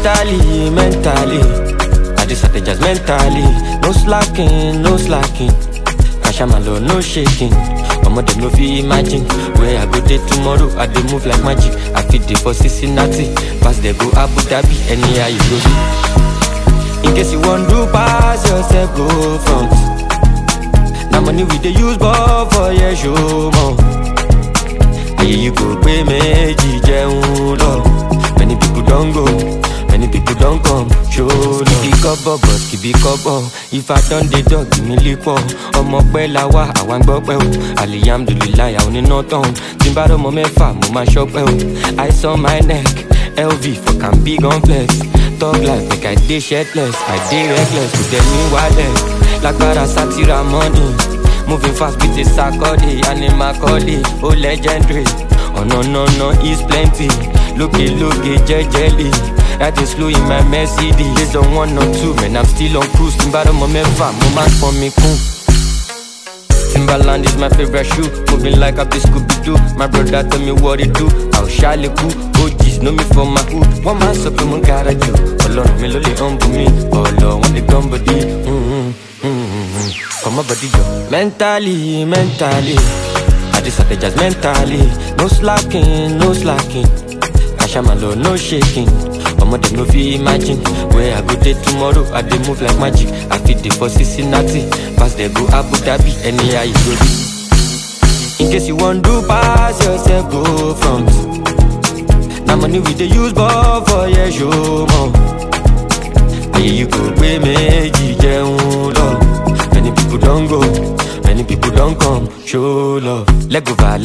mentally. I just strategize mentally. No slacking, no slacking. Kashamalo, no shaking. Them no fit imagine where I go there tomorrow. I dey move like magic. I fit dey for Cincinnati, pass they go Abu Dhabi, anyhow you go see. In case you want to pass yourself, go front. Now money we dey use ball for your show more. Here you go pay me, love. Many people don't go, many people don't come. Show love. Keep it cover. If I done the dog, give me lipo. Omo pe lawa, awan gbope o. Alhamdulillah, I only know town. Timbaro mo mefa, mo ma shop o. Ice on my neck, LV for can be gun flex. Talk like make I dey shirtless, I dey reckless. To tell me why like para satira money. Moving fast with the Sakodi, Anima Kodi, oh legendary. Oh no, it's plenty. Looky, jelly. That is slow in my Mercedes. This don't want no two, man, I'm still on cruise. Timbaro mo mefa, mo man for me cool. Timberland is my favorite shoe. Moving like a Scooby-Doo. My brother tell me what it do. I'll shally cool. OGs know me from my hood. One man up in my garage. Alone, me lolly humble me. All when they come body. Come on, body, yo. Mentally. I just strategize mentally. No slacking. Kashamalo, no shaking. Them no fit imagine where I go there tomorrow. I dey move like magic. I fit dey for Cincinnati, pass they go Abu Dhabi, anyhow you go see. In case you want to pass yourself, go front. Now money we dey use ball for your show more. Here you go pay me, love. Many people don't go, many people don't come. Show love. Legova,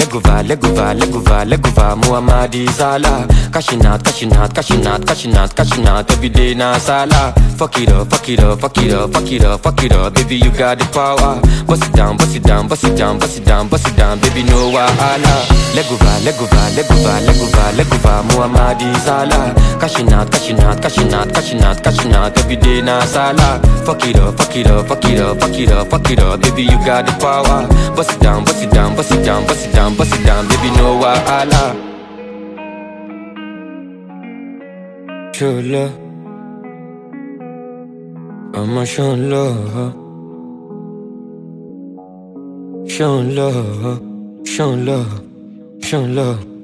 Muhammadi Salah. Cashing out. Every day na Salah. Fuck it up. Baby, you got the power. Bust it down. Baby, no wahala. Legova, Muhammadi Salah. Cashing out. Every day na Salah. Fuck it up. Baby, you got the power. Bust it down. Baby, no wahala. Show love, I'ma show love. Show love.